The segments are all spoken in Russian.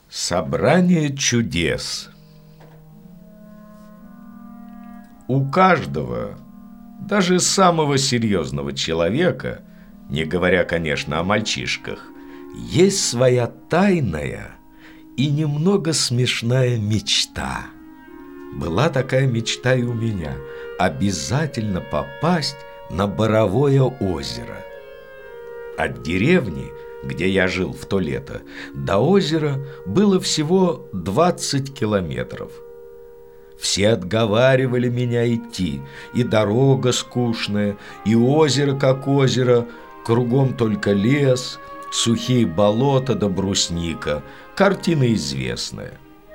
Собрание чудес. У каждого, даже самого серьезного человека, не говоря, конечно, о мальчишках, есть своя тайная и немного смешная мечта. Была такая мечта и у меня – обязательно попасть на Боровое озеро. От деревни, где я жил в то лето, до озера было всего 20 километров. Все отговаривали меня идти, и дорога скучная, и озеро как озеро, кругом только лес, сухие болота да брусника, картина известная.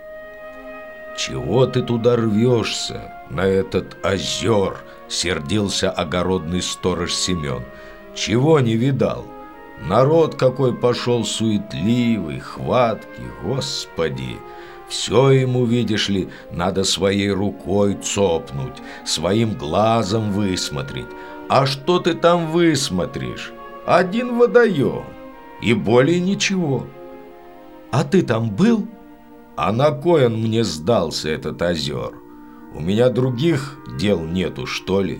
«Чего ты туда рвешься, на этот озер?» — сердился огородный сторож Семен. «Чего не видал? Народ какой пошел суетливый, хваткий, Господи! Все ему, видишь ли, надо своей рукой цопнуть, своим глазом высмотреть. А что ты там высмотришь? Один водоем, и более ничего. А ты там был? А на кой он мне сдался, этот озер? У меня других дел нету, что ли?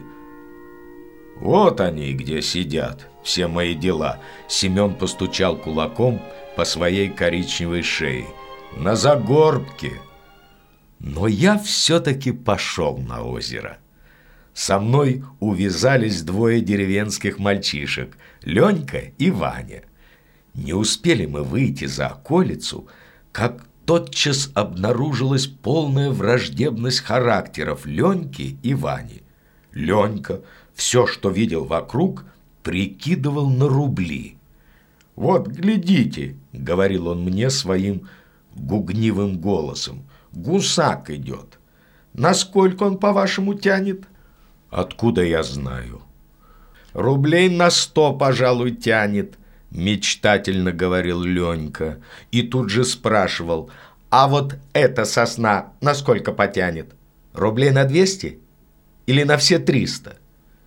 Вот они где сидят, все мои дела». Семен постучал кулаком по своей коричневой шее. «На загорбке». Но я все-таки пошел на озеро. Со мной увязались двое деревенских мальчишек, Ленька и Ваня. Не успели мы выйти за околицу, как тотчас обнаружилась полная враждебность характеров Леньки и Вани. Ленька все, что видел вокруг, прикидывал на рубли. «Вот, глядите», — говорил он мне своим гугнивым голосом, — «гусак идет. Насколько он, по-вашему, тянет?» «Откуда я знаю?» «Рублей на 100, пожалуй, тянет», — мечтательно говорил Ленька. И тут же спрашивал: «А вот эта сосна насколько потянет? Рублей на 200 или на все 300?»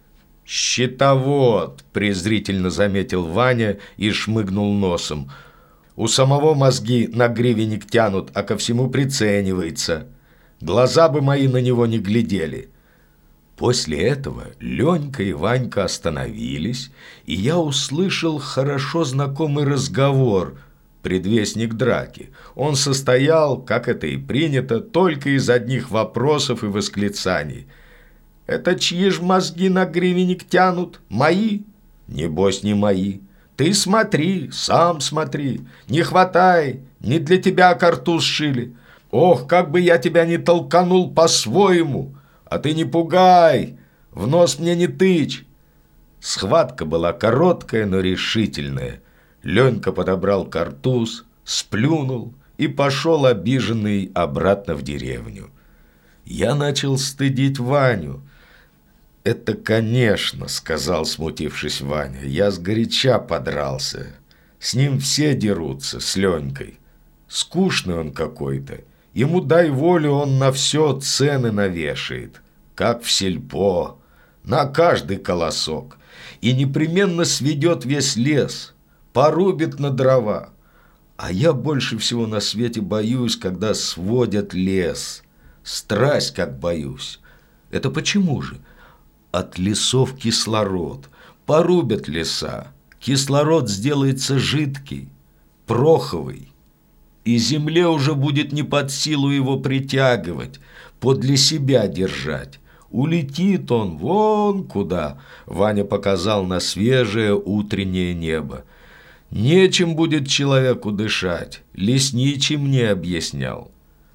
«Счетовод», — презрительно заметил Ваня и шмыгнул носом. «У самого мозги на гривенник тянут, а ко всему приценивается. Глаза бы мои на него не глядели». После этого Ленька и Ванька остановились, и я услышал хорошо знакомый разговор, предвестник драки. Он состоял, как это и принято, только из одних вопросов и восклицаний. «Это чьи ж мозги на гривенник тянут? Мои?» «Небось, не мои. Ты смотри, сам смотри. Не хватай, не для тебя картуз шили. Ох, как бы я тебя не толканул по-своему! А ты не пугай, в нос мне не тычь!» Схватка была короткая, но решительная. Ленька подобрал картуз, сплюнул и пошел обиженный обратно в деревню. Я начал стыдить Ваню. «Это, конечно, — сказал, смутившись Ваня, — я сгоряча подрался. С ним все дерутся, с Ленькой. Скучный он какой-то. Ему дай волю, он на все цены навешает, как в сельпо, на каждый колосок. И непременно сведет весь лес, порубит на дрова. А я больше всего на свете боюсь, когда сводят лес. Страсть как боюсь. Это почему же? От лесов кислород. Порубят леса, кислород сделается жидкий, пороховый. И земле уже будет не под силу его притягивать, подле себя держать. Улетит он вон куда. Ваня показал на свежее утреннее небо. Нечем будет человеку дышать, лесничий мне объяснял.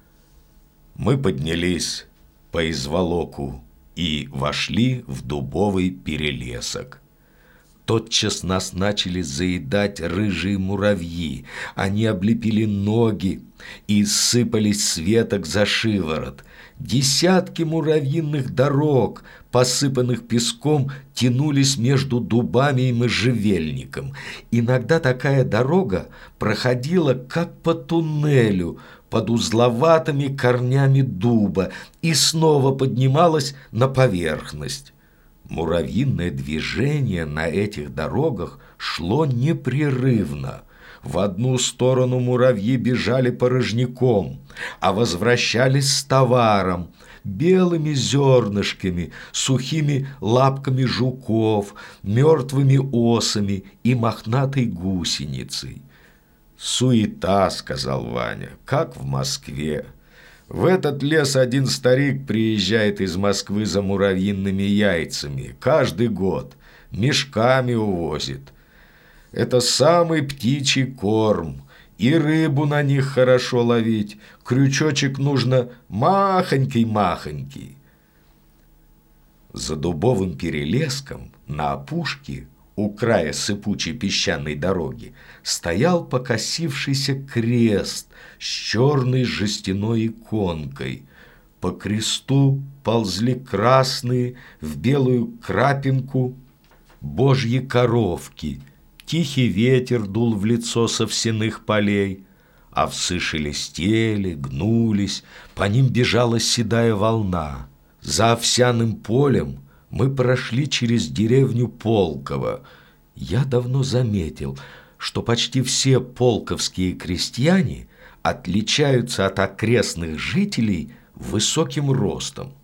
Мы поднялись по изволоку и вошли в дубовый перелесок. Тотчас нас начали заедать рыжие муравьи. Они облепили ноги и сыпались с веток за шиворот. Десятки муравьиных дорог, посыпанных песком, тянулись между дубами и можжевельником. Иногда такая дорога проходила как по туннелю под узловатыми корнями дуба и снова поднималась на поверхность. Муравьиное движение на этих дорогах шло непрерывно. В одну сторону муравьи бежали порожняком, а возвращались с товаром, белыми зернышками, сухими лапками жуков, мертвыми осами и мохнатой гусеницей. «Суета», — сказал Ваня, — «как в Москве. В этот лес один старик приезжает из Москвы за муравьиными яйцами каждый год, мешками увозит. Это самый птичий корм, и рыбу на них хорошо ловить, крючочек нужно махонький-махонький». За дубовым перелеском на опушке у края сыпучей песчаной дороги стоял покосившийся крест с черной жестяной иконкой. По кресту ползли красные в белую крапинку божьи коровки. Тихий ветер дул в лицо с овсяных полей, овсы шелестели, гнулись, по ним бежала седая волна. За овсяным полем мы прошли через деревню Полково. Я давно заметил, что почти все полковские крестьяне отличаются от окрестных жителей высоким ростом.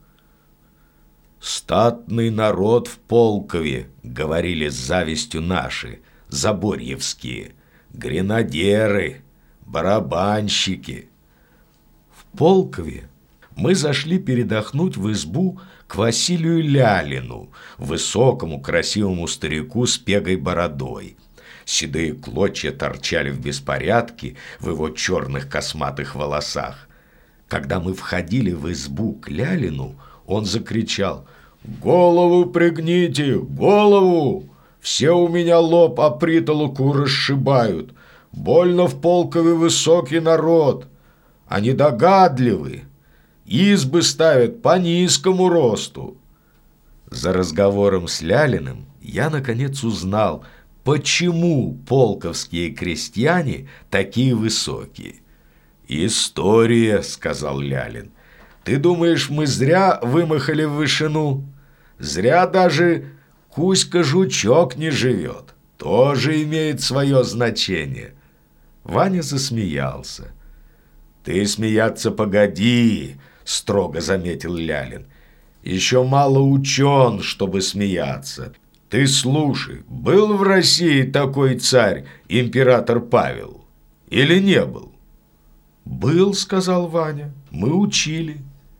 «Статный народ в Полкове», — говорили с завистью наши, заборьевские, гренадеры, барабанщики. В Полкове мы зашли передохнуть в избу к Василию Лялину, высокому красивому старику с пегой бородой. Седые клочья торчали в беспорядке в его черных косматых волосах. Когда мы входили в избу к Лялину, он закричал: «Голову пригните, голову! Все у меня лоб о притолоку расшибают. Больно в Полкове высокий народ. Они догадливы. Избы ставят по низкому росту». За разговором с Лялиным я наконец узнал, почему полковские крестьяне такие высокие. «История», — сказал Лялин. «Ты думаешь, мы зря вымахали в вышину? Зря даже Кузька-жучок не живет. Тоже имеет свое значение». Ваня засмеялся. «Ты смеяться погоди», — строго заметил Лялин. «Еще мало учен, чтобы смеяться. Ты слушай, был в России такой царь, император Павел? Или не был?» «Был», — сказал Ваня, — «мы учили».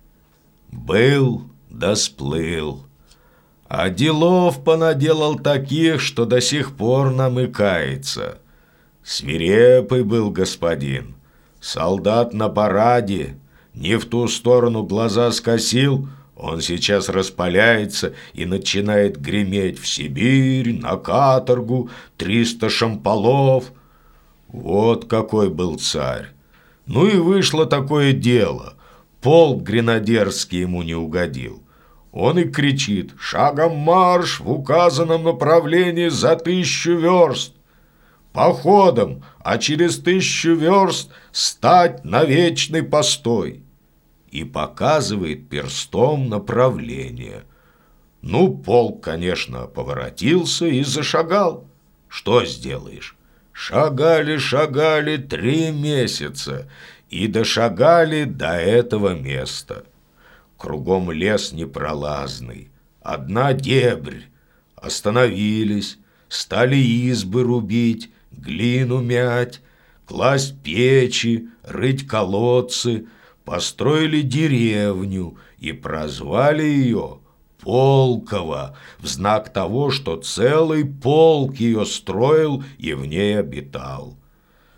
«Был, да сплыл. А делов понаделал таких, что до сих пор намыкается. Свирепый был господин, солдат на параде, не в ту сторону глаза скосил, он сейчас распаляется и начинает греметь: в Сибирь, на каторгу, 300 шамполов. Вот какой был царь. Ну и вышло такое дело. Полк гренадерский ему не угодил. Он и кричит: шагом марш в указанном направлении за 1000 верст. Походом, а через 1000 верст стать на вечный постой. И показывает перстом направление. Ну, полк, конечно, поворотился и зашагал. Что сделаешь? Шагали 3 месяца и дошагали до этого места. Кругом лес непролазный, одна дебрь. Остановились, стали избы рубить, глину мять, класть печи, рыть колодцы, построили деревню и прозвали ее Полково, в знак того, что целый полк ее строил и в ней обитал.